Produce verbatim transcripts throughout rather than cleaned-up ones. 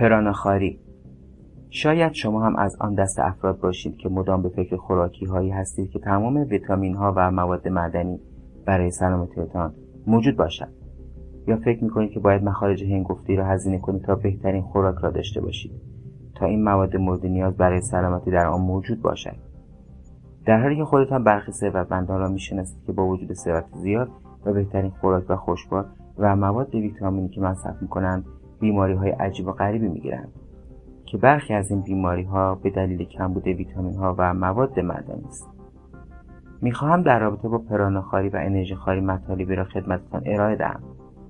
پراناخاری. شاید شما هم از آن دست افراد باشید که مدام به فکر خوراکی هایی هستید که تمام ویتامین ها و مواد معدنی برای سلامتیتان موجود باشد، یا فکر میکنید که باید مخارج هنگفتی را هزینه کنید تا بهترین خوراک را داشته باشید تا این مواد مورد نیاز برای سلامتی در آن موجود باشد، در حالی که خودتان برخی ثروتمندان را میشناسید که با وجود ثروت زیاد و بهترین خوراک و خوشبو و مواد ویتامینی که مصرف میکنند بیماری های عجیب و غریبی میگیرند که برخی از این بیماری ها به دلیل کمبود ویتامین ها و مواد معدنی است. میخواهم در رابطه با پراناخاری و انرژی خاری مطالبی را خدمتتان ارائه دهم.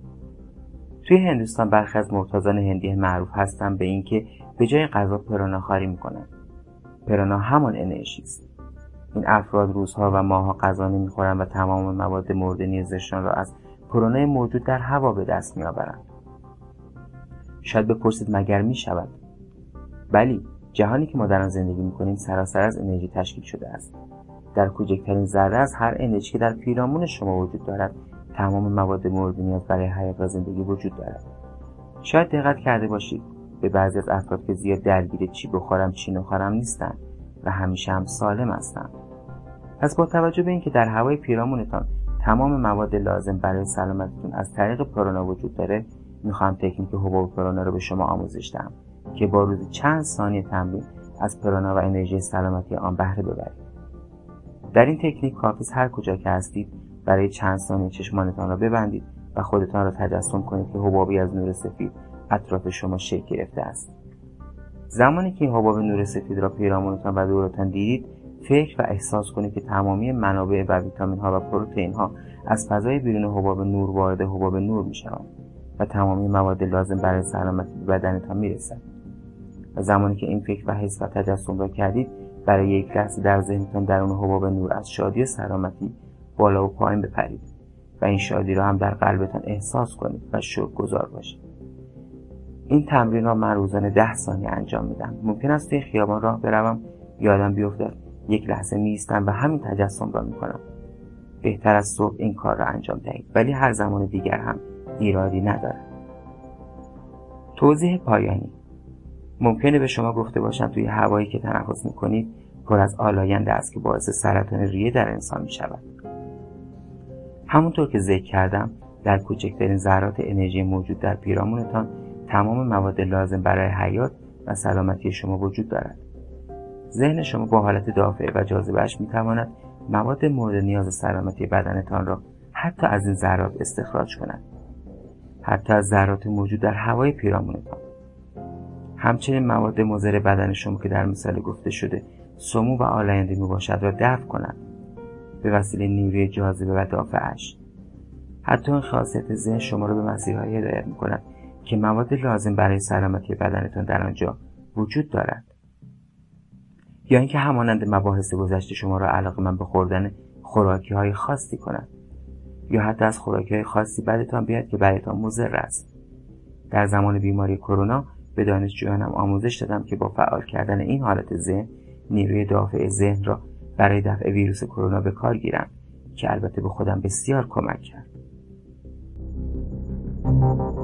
توی هندوستان برخی از مرتازان هندی معروف هستند به اینکه به جای غذا پراناخاری میکنند. پرانا همان انرژی است. این افراد روزها و ماهها غذا نمیخورند و تمام مواد مورد نیازشان را از پرانای موجود در هوا به دست میآورند. شاید بپرسید مگر میشود؟ بلی، جهانی که ما در آن زندگی میکنیم سراسر از انرژی تشکیل شده است. در کوچکترین ذره از هر انرژی که در پیرامون شما وجود دارد، تمام مواد مورد نیاز برای حیات و زندگی وجود دارد. شاید دقت کرده باشید به بعضی از افراد که زیاد درگیر چی بخورم چی نخورم نیستند و همیشه هم سالم هستند. پس با توجه به اینکه در هوای پیرامونتان تمام مواد لازم برای سلامتیتون از طریق پرانا وجود داره، میخوام تکنیک حباب پرانا رو به شما آموزش دهم که با روزی چند ثانیه تمرین از پرانا و انرژی سلامتی آن بهره ببرید. در این تکنیک کافی است هر کجا که هستید برای چند ثانیه چشمانتان را ببندید و خودتان را تجسم کنید که حبابی از نور سفید اطراف شما شکل گرفته است. زمانی که این حباب نور سفید را پیرامونتان و دورتان دیدید، فکر و احساس کنید که تمامی منابع و ویتامین ها و پروتئین ها از فضای بیرون حباب نور وارد حباب نور می شوند و تمامی مواد لازم برای سلامتی به بدنتان می رسد. و زمانی که این فکر و حس و تجسم را کردید، برای یک لحظه در ذهنتان درون حباب نور از شادی و سلامتی بالا و پایین بپرید و این شادی را هم در قلبتان احساس کنید و شکرگزار باشید. این تمرین را من روزانه ده ثانیه انجام میدم. ممکن است توی خیابان راه بروم، یادم بیفتد، یک لحظه میایستم و همین تجسم را میکنم. بهتر از صبح این کار را انجام دهید، ولی هر زمان دیگر هم ایرادی ندارد. توضیح پایانی: ممکنه به شما گفته باشم توی هوایی که تنفس میکنید پر از آلاینده است که باعث سرطان ریه در انسان میشود. همونطور که ذکر کردم، در کوچکترین ذرات انرژی موجود در پیرامونتان تمام مواد لازم برای حیات و سلامتی شما وجود دارد. ذهن شما با حالت دافع و جاذبه‌اش میتواند مواد مورد نیاز سلامتی بدنتان را حتی از این ذرات استخراج کند، حتی از ذرات موجود در هوای پیرامونتان. همچنین مواد مضر بدن شما که در مثال گفته شده سموم و آلاینده میباشد را دفع کند به وسیله نیروی جاذبه و دافعش. حتی این خاصیت ذهن شما را به مسیرهایی هدایت میکند که مواد لازم برای سلامتی بدنتان در آنجا وجود دارد. یا اینکه همانند مباحث گذشته شما را علاقه‌مند به خوردن خوراکی های خاصی کند، یا حتی از خوراکی های خاصی بدتان بیاد که برایتان مضر است. در زمان بیماری کرونا به دانشجویانم آموزش دادم که با فعال کردن این حالت ذهن، نیروی دافع ذهن را برای دفع ویروس کرونا به کار گیرم که البته به خودم بسیار کمک کرد.